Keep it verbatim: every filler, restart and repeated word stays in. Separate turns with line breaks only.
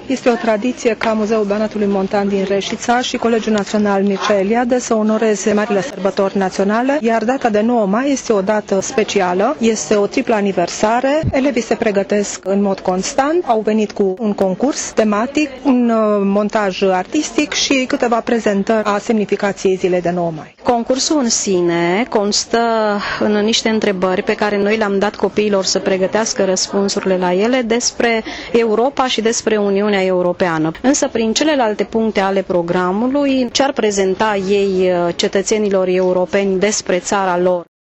Este o tradiție ca Muzeul Banatului Montan din Reșița și Colegiul Național Mircea Eliade să onoreze marile sărbători naționale, iar data de nouă mai este o dată specială, este o triplă aniversare. Elevii se pregătesc în mod constant, au venit cu un concurs tematic, un montaj artistic și câteva prezentări a semnificației zilei de nouă mai.
Concursul în sine constă în niște întrebări pe care noi le-am dat copiilor să pregătească răspunsurile la ele despre Europa și despre Uniunea Europeană. Însă prin celelalte puncte ale programului ce ar prezenta ei cetățenilor europeni despre țara lor.